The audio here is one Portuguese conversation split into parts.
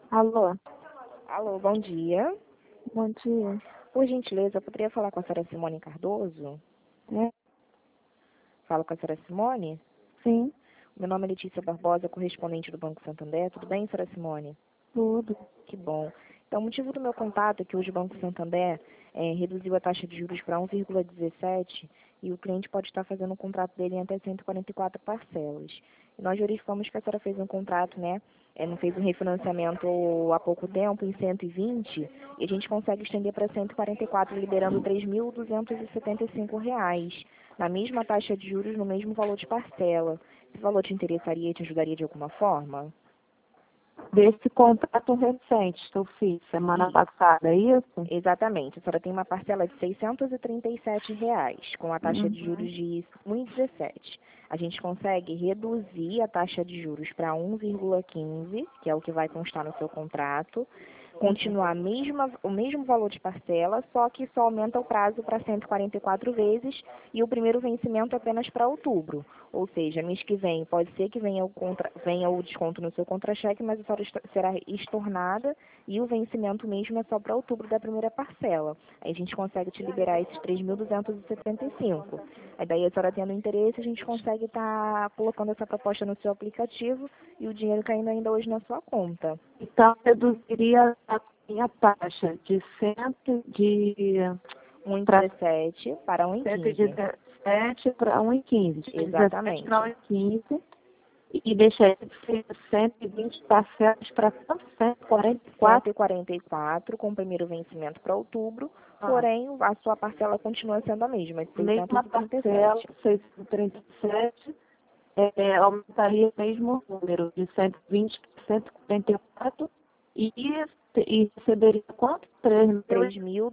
Alô, Alô, bom dia. bom dia. Por gentileza, eu poderia falar com a senhora Simone Cardoso? É, Falo com a senhora Simone? sim, Meu nome é Letícia Barbosa, correspondente do Banco Santander. Tudo bem, senhora Simone? tudo. Que bom. Então, o motivo do meu contato é que hoje o Banco Santander reduziu a taxa de juros para 1,17 e o cliente pode estar fazendo um contrato dele em até 144 parcelas. E nós verificamos que a senhora fez um contrato, né? Não fez um refinanciamento há pouco tempo, em 120, e a gente consegue estender para 144, liberando R$ 3.275, na mesma taxa de juros, no mesmo valor de parcela. Esse valor te interessaria e te ajudaria de alguma forma? Desse contrato recente que eu fiz semana E passada, é isso? Exatamente. A senhora tem uma parcela de R$ 637, com a taxa de Uhum. juros de 1,17. A gente consegue reduzir a taxa de juros para 1,15, que é o que vai constar no seu contrato, continuar o mesmo valor de parcela, só que só aumenta o prazo para 144 vezes e o primeiro vencimento apenas para outubro. Ou seja, mês que vem pode ser que venha o desconto no seu contra-cheque, mas a senhora será estornada e o vencimento mesmo é só para outubro da primeira parcela. Aí a gente consegue te liberar esses 3.275. Aí daí a senhora tendo interesse, a gente consegue estar colocando essa proposta no seu aplicativo e o dinheiro caindo ainda hoje na sua conta. Então, reduziria a minha taxa de para 1,17 para 1,15. 117 para 1,15, de 17 para Exatamente. 1,15 e deixaria de ser 120 parcelas para 144. 144 com o primeiro vencimento para outubro, Ah, porém a sua parcela continua sendo a mesma, de mesma parcela, 637. 637. Aumentaria o mesmo número, de 120 para 144, e receberia quanto? 3.000,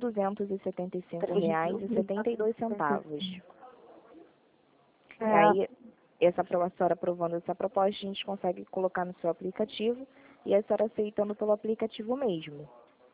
R$ 3.275,72. é, Aí, a senhora aprovando essa proposta, a gente consegue colocar no seu aplicativo e a senhora aceitando pelo aplicativo mesmo.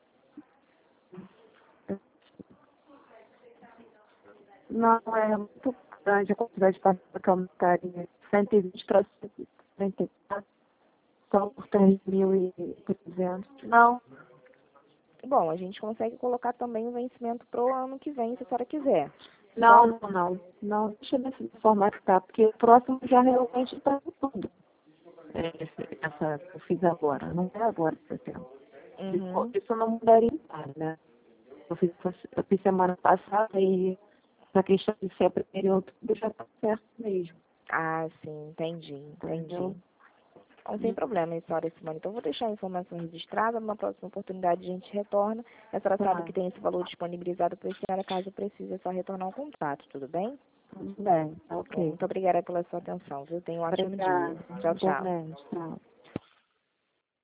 não é muito grande a quantidade de parcela que aumentaria, 120 para 144, só por 3.300. Não, Bom, a gente consegue colocar também o vencimento para o ano que vem, se a senhora quiser. não, Só não, não, não, deixa nesse formato que tá, porque o próximo já realmente está tudo. Essa que eu fiz agora, não é agora, por exemplo. Uhum. Isso não mudaria em nada, né? Eu fiz semana passada e essa questão de ser a primeira em outubro já está certo mesmo, Ah, sim, entendi. entendeu? Não tem problema, senhora Simone. Então, eu vou deixar a informação registrada. Numa próxima oportunidade, a gente retorna. A senhora sabe Tá, que tem esse valor disponibilizado para a senhora, caso precise, é só retornar o contato, tudo bem? tudo bem, Bom, ok. muito obrigada pela sua atenção, viu? Tenha um ótimo dia. Obrigada, Tchau, tchau. igualmente, tchau.